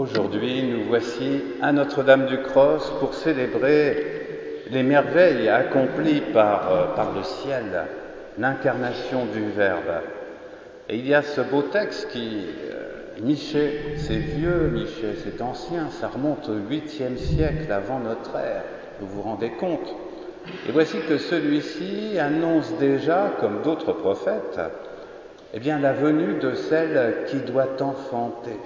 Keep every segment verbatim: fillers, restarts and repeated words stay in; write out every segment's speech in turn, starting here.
Aujourd'hui, nous voici à Notre-Dame-du-Cross pour célébrer les merveilles accomplies par, euh, par le ciel, l'incarnation du Verbe. Et il y a ce beau texte qui, euh, Michée, c'est vieux, Michée, c'est ancien, ça remonte au huitième siècle avant notre ère, vous vous rendez compte? Et voici que celui-ci annonce déjà, comme d'autres prophètes, eh bien, la venue de celle qui doit enfanter.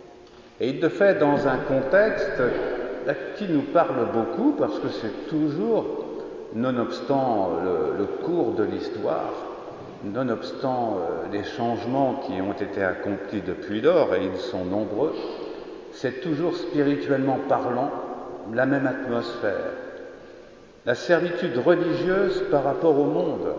Et il le fait dans un contexte qui nous parle beaucoup, parce que c'est toujours, nonobstant le, le cours de l'histoire, nonobstant les changements qui ont été accomplis depuis lors, et ils sont nombreux, c'est toujours spirituellement parlant la même atmosphère. La servitude religieuse par rapport au monde,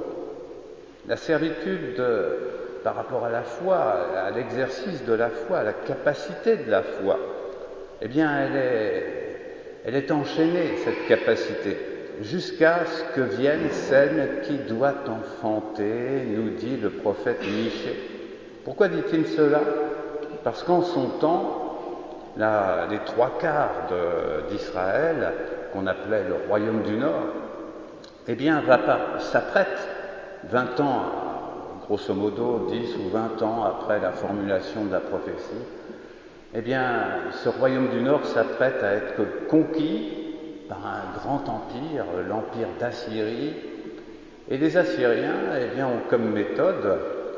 la servitude de, par rapport à la foi, à l'exercice de la foi, à la capacité de la foi, eh bien, elle est, elle est enchaînée, cette capacité, jusqu'à ce que vienne celle qui doit enfanter, nous dit le prophète Michée. Pourquoi dit-il cela? Parce qu'en son temps, la, les trois quarts de, d'Israël, qu'on appelait le royaume du Nord, eh bien, va pas, s'apprête, vingt ans, grosso modo, dix ou vingt ans après la formulation de la prophétie, eh bien, ce royaume du Nord s'apprête à être conquis par un grand empire, l'empire d'Assyrie, et les Assyriens, eh bien, ont comme méthode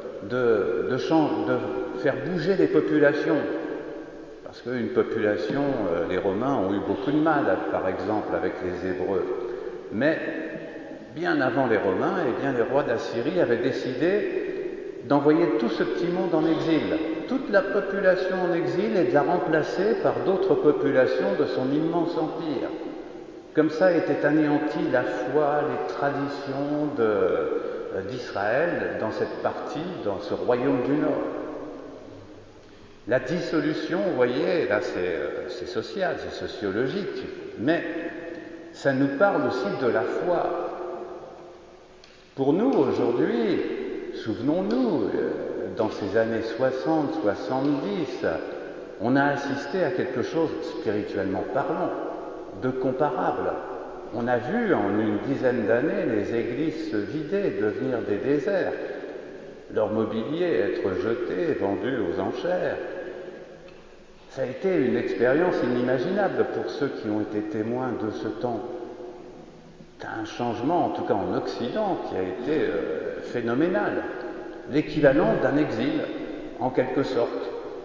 de, de, de faire bouger les populations. Parce qu'une population, euh, les Romains ont eu beaucoup de mal, par exemple, avec les Hébreux. Mais, bien avant les Romains, eh bien, les rois d'Assyrie avaient décidé d'envoyer tout ce petit monde en exil, toute la population en exil, et de la remplacer par d'autres populations de son immense empire. Comme ça était anéantie la foi, les traditions de, euh, d'Israël dans cette partie, dans ce royaume du Nord. La dissolution, vous voyez, là c'est, c'est social, c'est sociologique, mais ça nous parle aussi de la foi. Pour nous, aujourd'hui, souvenons-nous, dans ces années soixante soixante-dix, on a assisté à quelque chose, spirituellement parlant, de comparable. On a vu en une dizaine d'années les églises se vider, devenir des déserts, leur mobilier être jeté, vendu aux enchères. Ça a été une expérience inimaginable pour ceux qui ont été témoins de ce temps. Un changement, en tout cas en Occident, qui a été euh, phénoménal, l'équivalent d'un exil, en quelque sorte.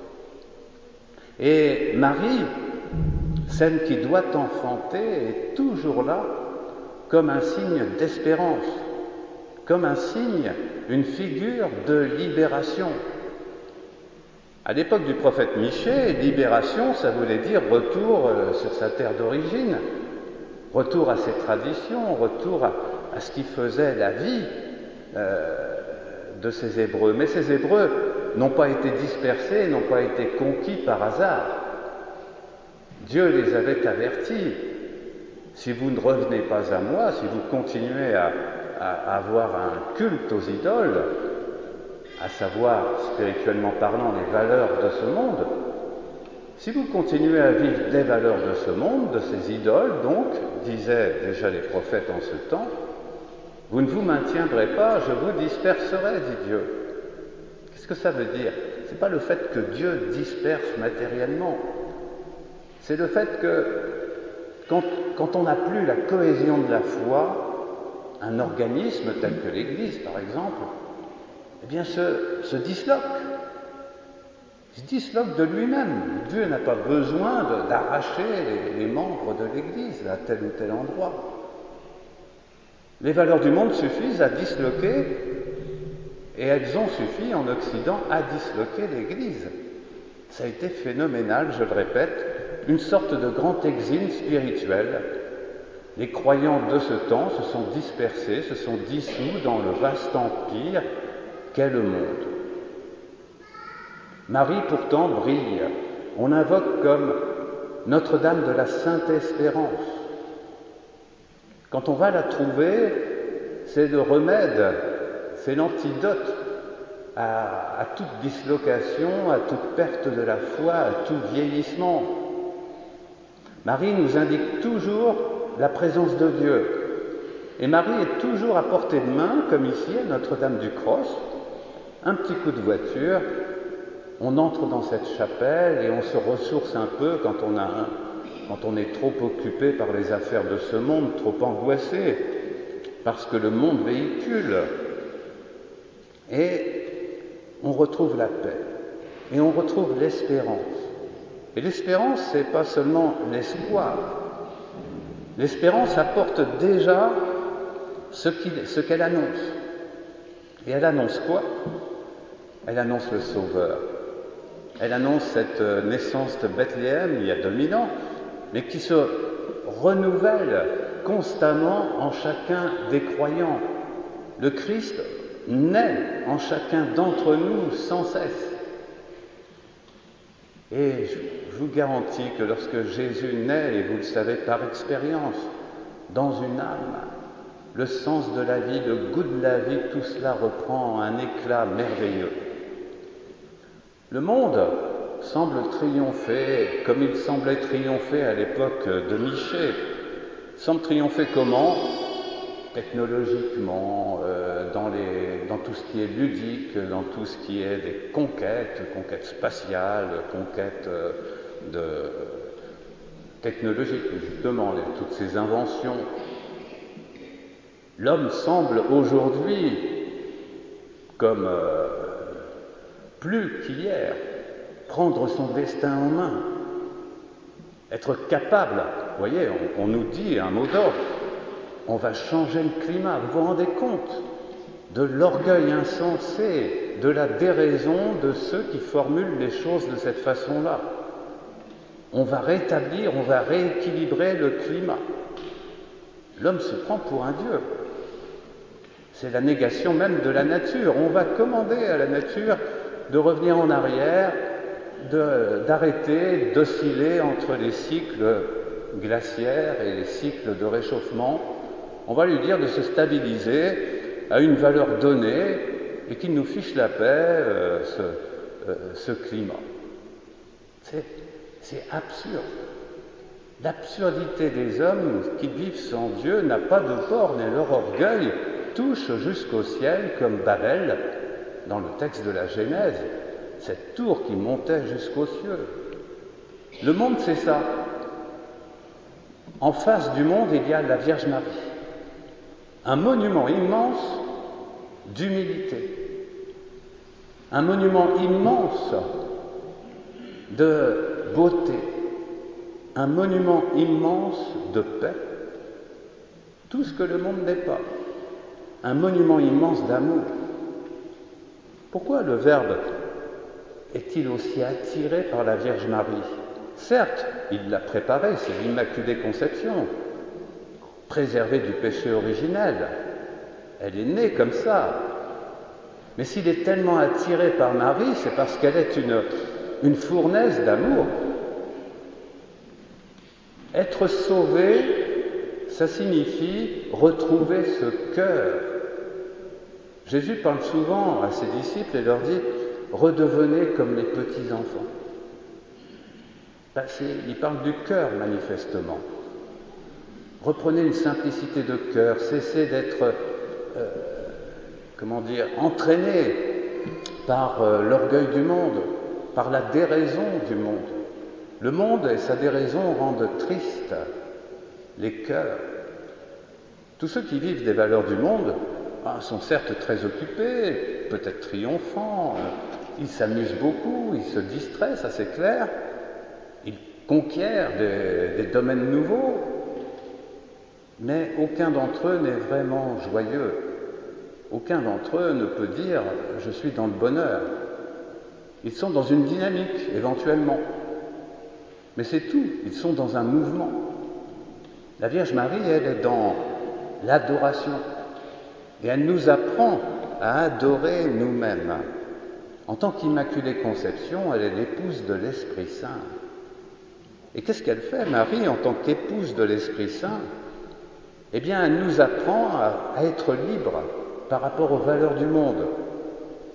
Et Marie, celle qui doit enfanter, est toujours là comme un signe d'espérance, comme un signe, une figure de libération. À l'époque du prophète Michée, libération, ça voulait dire retour euh, sur sa terre d'origine, retour à ses traditions, retour à, à ce qui faisait la vie euh, de ces Hébreux. Mais ces Hébreux n'ont pas été dispersés, n'ont pas été conquis par hasard. Dieu les avait avertis. Si vous ne revenez pas à moi, si vous continuez à, à avoir un culte aux idoles, à savoir, spirituellement parlant, les valeurs de ce monde, si vous continuez à vivre des valeurs de ce monde, de ces idoles, donc, disaient déjà les prophètes en ce temps, vous ne vous maintiendrez pas, je vous disperserai, dit Dieu. Qu'est-ce que ça veut dire? Ce n'est pas le fait que Dieu disperse matériellement, c'est le fait que quand, quand on n'a plus la cohésion de la foi, un organisme tel que l'Église, par exemple, eh bien, se, se disloque. Il se disloque de lui-même. Dieu n'a pas besoin de, d'arracher les, les membres de l'Église à tel ou tel endroit. Les valeurs du monde suffisent à disloquer, et elles ont suffi en Occident à disloquer l'Église. Ça a été phénoménal, je le répète, une sorte de grand exil spirituel. Les croyants de ce temps se sont dispersés, se sont dissous dans le vaste empire qu'est le monde. Marie pourtant brille. On invoque comme Notre-Dame de la Sainte Espérance. Quand on va la trouver, c'est le remède, c'est l'antidote à, à toute dislocation, à toute perte de la foi, à tout vieillissement. Marie nous indique toujours la présence de Dieu. Et Marie est toujours à portée de main, comme ici à Notre-Dame-du-Cross. Un petit coup de voiture, on entre dans cette chapelle et on se ressource un peu quand on, a, quand on est trop occupé par les affaires de ce monde, trop angoissé, parce que le monde véhicule. Et on retrouve la paix, et on retrouve l'espérance. Et l'espérance, ce n'est pas seulement l'espoir. L'espérance apporte déjà ce, qu'il, ce qu'elle annonce. Et elle annonce quoi? Elle annonce le Sauveur. Elle annonce cette naissance de Bethléem il y a deux mille ans, mais qui se renouvelle constamment en chacun des croyants. Le Christ naît en chacun d'entre nous sans cesse. Et je vous garantis que lorsque Jésus naît, et vous le savez par expérience, dans une âme, le sens de la vie, le goût de la vie, tout cela reprend un éclat merveilleux. Le monde semble triompher, comme il semblait triompher à l'époque de Michée. Semble triompher comment? Technologiquement, euh, dans, les, dans tout ce qui est ludique, dans tout ce qui est des conquêtes, conquêtes spatiales, conquêtes euh, de, technologiques, justement, les, toutes ces inventions. L'homme semble aujourd'hui, comme euh, plus qu'hier, prendre son destin en main, être capable, vous voyez, on, on nous dit un mot d'ordre, on va changer le climat. Vous vous rendez compte de l'orgueil insensé, de la déraison de ceux qui formulent les choses de cette façon-là. On va rétablir, on va rééquilibrer le climat. L'homme se prend pour un dieu. C'est la négation même de la nature. On va commander à la nature de revenir en arrière, de, d'arrêter d'osciller entre les cycles glaciaires et les cycles de réchauffement. On va lui dire de se stabiliser à une valeur donnée et qu'il nous fiche la paix, euh, ce, euh, ce climat. C'est, c'est absurde. L'absurdité des hommes qui vivent sans Dieu n'a pas de borne et leur orgueil touche jusqu'au ciel comme Babel dans le texte de la Genèse, cette tour qui montait jusqu'aux cieux. Le monde, c'est ça. En face du monde, il y a la Vierge Marie. Un monument immense d'humilité, un monument immense de beauté, un monument immense de paix, tout ce que le monde n'est pas, un monument immense d'amour. Pourquoi le Verbe est-il aussi attiré par la Vierge Marie? Certes, il l'a préparée, c'est l'Immaculée Conception, préservée du péché originel. Elle est née comme ça. Mais s'il est tellement attiré par Marie, c'est parce qu'elle est une, une fournaise d'amour. Être sauvé, ça signifie retrouver ce cœur. Jésus parle souvent à ses disciples et leur dit « Redevenez comme les petits-enfants ». Ben, il parle du cœur, manifestement. Reprenez une simplicité de cœur, cessez d'être, euh, comment dire, entraîné par euh, l'orgueil du monde, par la déraison du monde. Le monde et sa déraison rendent tristes les cœurs. Tous ceux qui vivent des valeurs du monde ben, sont certes très occupés, peut-être triomphants, ils s'amusent beaucoup, ils se distraient, ça c'est clair, ils conquièrent des, des domaines nouveaux, mais aucun d'entre eux n'est vraiment joyeux. Aucun d'entre eux ne peut dire « je suis dans le bonheur ». Ils sont dans une dynamique, éventuellement. Mais c'est tout, ils sont dans un mouvement. La Vierge Marie, elle est dans l'adoration. Et elle nous apprend à adorer nous-mêmes. En tant qu'Immaculée Conception, elle est l'épouse de l'Esprit Saint. Et qu'est-ce qu'elle fait, Marie, en tant qu'épouse de l'Esprit Saint? Eh bien, elle nous apprend à, à être libre par rapport aux valeurs du monde.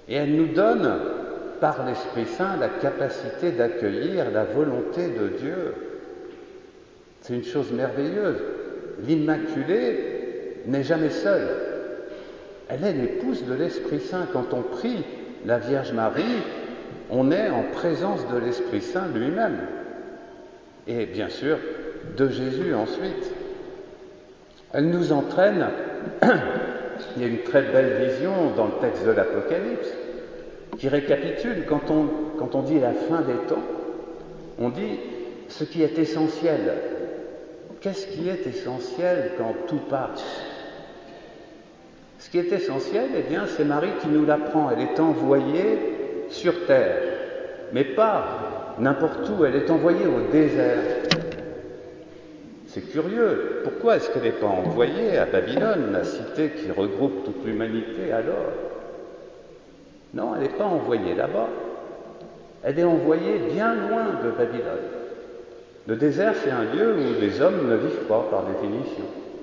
Et elle nous donne, par l'Esprit Saint, la capacité d'accueillir la volonté de Dieu. C'est une chose merveilleuse. L'Immaculée n'est jamais seule. Elle est l'épouse de l'Esprit Saint. Quand on prie la Vierge Marie, on est en présence de l'Esprit Saint lui-même. Et bien sûr, de Jésus ensuite. Elle nous entraîne, il y a une très belle vision dans le texte de l'Apocalypse, qui récapitule, quand on, quand on dit la fin des temps, on dit ce qui est essentiel. Qu'est-ce qui est essentiel quand tout passe? Ce qui est essentiel, eh bien, c'est Marie qui nous l'apprend. Elle est envoyée sur terre, mais pas n'importe où, elle est envoyée au désert. C'est curieux, pourquoi est-ce qu'elle n'est pas envoyée à Babylone, la cité qui regroupe toute l'humanité alors? Non, elle n'est pas envoyée là-bas. Elle est envoyée bien loin de Babylone. Le désert, c'est un lieu où les hommes ne vivent pas, par définition.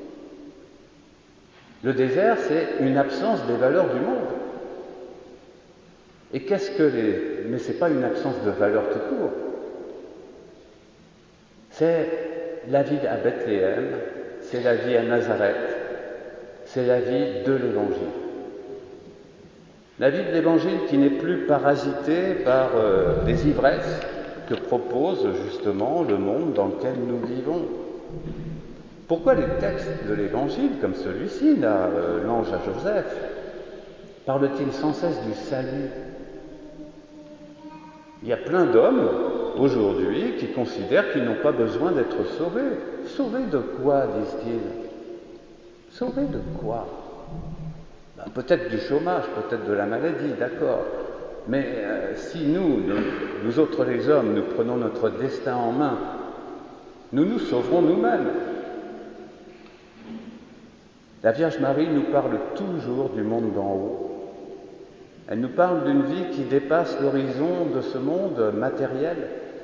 Le désert, c'est une absence des valeurs du monde. Et qu'est-ce que les... Mais ce n'est pas une absence de valeurs tout court. C'est la vie à Bethléem, c'est la vie à Nazareth, c'est la vie de l'Évangile. La vie de l'Évangile qui n'est plus parasitée par euh, les ivresses que propose justement le monde dans lequel nous vivons. Pourquoi les textes de l'Évangile, comme celui-ci, là, euh, l'ange à Joseph, parlent-ils sans cesse du salut? Il y a plein d'hommes, aujourd'hui, qui considèrent qu'ils n'ont pas besoin d'être sauvés. Sauvés de quoi, disent-ils? Sauvés de quoi? Ben, peut-être du chômage, peut-être de la maladie, d'accord. Mais euh, si nous, nous, nous autres les hommes, nous prenons notre destin en main, nous nous sauverons nous-mêmes. La Vierge Marie nous parle toujours du monde d'en haut. Elle nous parle d'une vie qui dépasse l'horizon de ce monde matériel.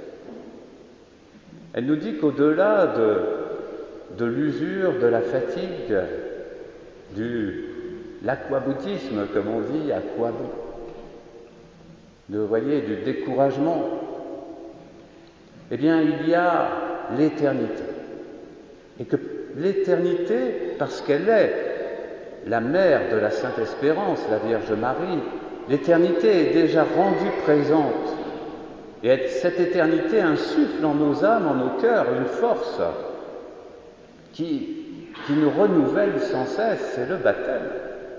Elle nous dit qu'au-delà de, de l'usure, de la fatigue, du l'aquaboutisme, comme on dit, aquabou, de, vous voyez, du découragement, eh bien, il y a l'éternité. Et que l'éternité, parce qu'elle est la mère de la Sainte Espérance, la Vierge Marie, l'éternité est déjà rendue présente. Et cette éternité insuffle en nos âmes, en nos cœurs, une force qui, qui nous renouvelle sans cesse, c'est le baptême.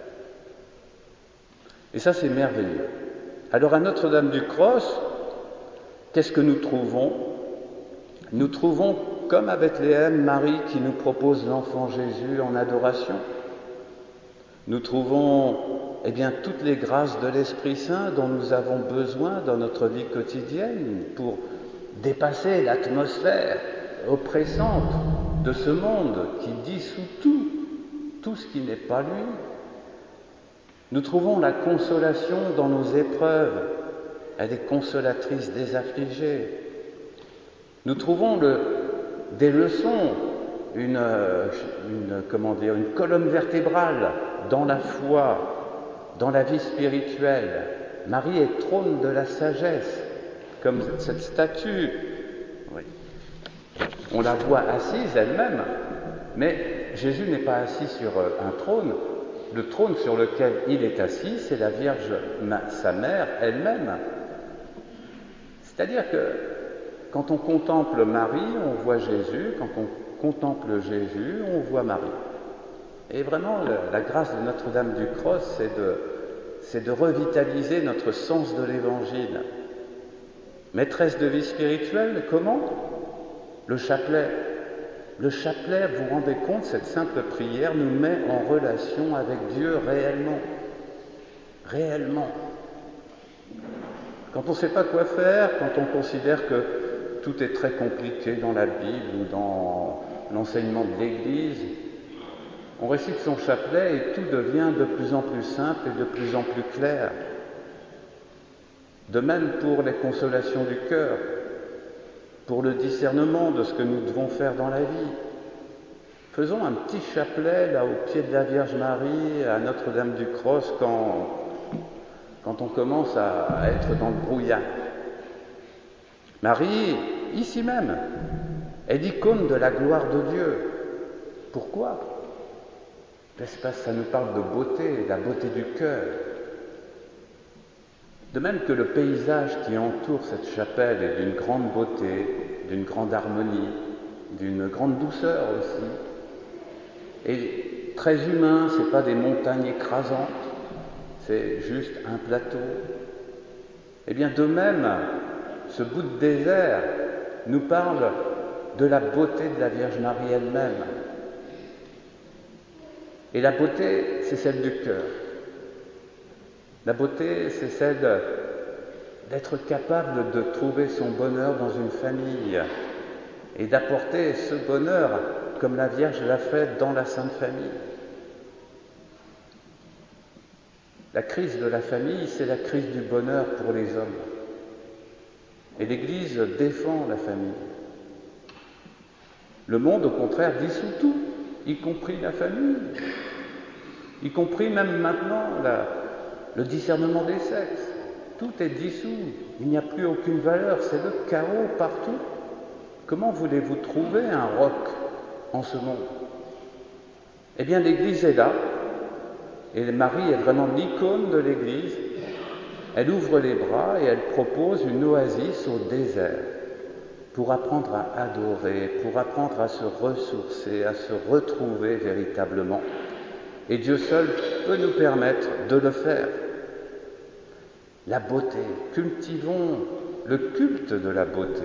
Et ça, c'est merveilleux. Alors, à Notre-Dame-du-Cross, qu'est-ce que nous trouvons? Nous trouvons, comme à Bethléem, Marie qui nous propose l'enfant Jésus en adoration. Nous trouvons, eh bien, toutes les grâces de l'Esprit Saint dont nous avons besoin dans notre vie quotidienne pour dépasser l'atmosphère oppressante de ce monde qui dissout tout, tout ce qui n'est pas lui. Nous trouvons la consolation dans nos épreuves. Elle est consolatrice des affligés. Nous trouvons le, des leçons, une, une, comment dire, une colonne vertébrale dans la foi, dans la vie spirituelle. Marie est trône de la sagesse, comme cette statue. Oui. On la voit assise elle-même, mais Jésus n'est pas assis sur un trône. Le trône sur lequel il est assis, c'est la Vierge, sa mère elle-même. C'est-à-dire que quand on contemple Marie, on voit Jésus. Quand on contemple Jésus, on voit Marie. Et vraiment, la grâce de Notre-Dame-du-Cross, c'est de, c'est de revitaliser notre sens de l'Évangile. Maîtresse de vie spirituelle, comment? Le chapelet. Le chapelet, vous vous rendez compte, cette simple prière nous met en relation avec Dieu réellement. Réellement. Quand on ne sait pas quoi faire, quand on considère que tout est très compliqué dans la Bible ou dans l'enseignement de l'Église, on récite son chapelet et tout devient de plus en plus simple et de plus en plus clair. De même pour les consolations du cœur, pour le discernement de ce que nous devons faire dans la vie. Faisons un petit chapelet là au pied de la Vierge Marie, à Notre-Dame-du-Cross, quand, quand on commence à être dans le brouillard. Marie, ici même, est l'icône de la gloire de Dieu. Pourquoi ? Parce que ça nous parle de beauté, la beauté du cœur. De même que le paysage qui entoure cette chapelle est d'une grande beauté, d'une grande harmonie, d'une grande douceur aussi. Et très humain, ce n'est pas des montagnes écrasantes, c'est juste un plateau. Et bien de même, ce bout de désert nous parle de la beauté de la Vierge Marie elle-même. Et la beauté, c'est celle du cœur. La beauté, c'est celle d'être capable de trouver son bonheur dans une famille et d'apporter ce bonheur comme la Vierge l'a fait dans la Sainte Famille. La crise de la famille, c'est la crise du bonheur pour les hommes. Et l'Église défend la famille. Le monde, au contraire, dissout tout, y compris la famille, y compris même maintenant la, le discernement des sexes. Tout est dissous, il n'y a plus aucune valeur, c'est le chaos partout. Comment voulez-vous trouver un roc en ce monde ? Eh bien, l'Église est là, et Marie est vraiment l'icône de l'Église. Elle ouvre les bras et elle propose une oasis au désert pour apprendre à adorer, pour apprendre à se ressourcer, à se retrouver véritablement. Et Dieu seul peut nous permettre de le faire. La beauté, cultivons le culte de la beauté.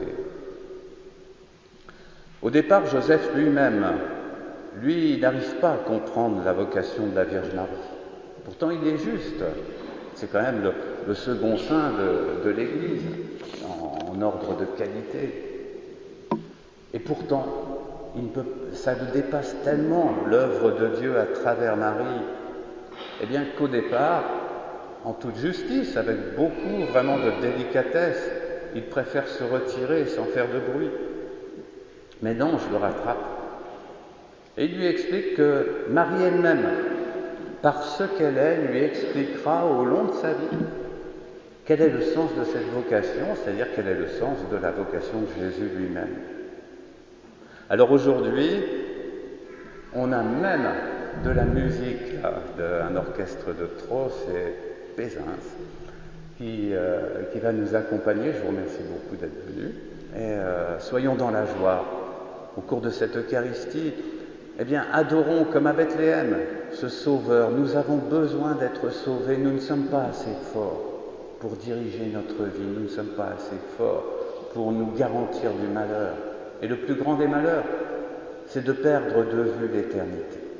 Au départ, Joseph lui-même, lui, il n'arrive pas à comprendre la vocation de la Vierge Marie. Pourtant, il est juste. C'est quand même le, le second saint de, de l'Église, en, en ordre de qualité. Et pourtant, il ne peut, ça le dépasse tellement, l'œuvre de Dieu à travers Marie, eh bien qu'au départ, en toute justice, avec beaucoup vraiment de délicatesse, il préfère se retirer sans faire de bruit. Mais non, je le rattrape. Et il lui explique que Marie elle-même, par ce qu'elle est, lui expliquera au long de sa vie quel est le sens de cette vocation, c'est-à-dire quel est le sens de la vocation de Jésus lui-même. Alors aujourd'hui, on a même de la musique d'un orchestre de Trot, c'est Pézins, qui, euh, qui va nous accompagner. Je vous remercie beaucoup d'être venus. Et euh, soyons dans la joie. Au cours de cette Eucharistie, eh bien, adorons comme à Bethléem ce Sauveur. Nous avons besoin d'être sauvés. Nous ne sommes pas assez forts pour diriger notre vie. Nous ne sommes pas assez forts pour nous garantir du malheur. Et le plus grand des malheurs, c'est de perdre de vue l'éternité.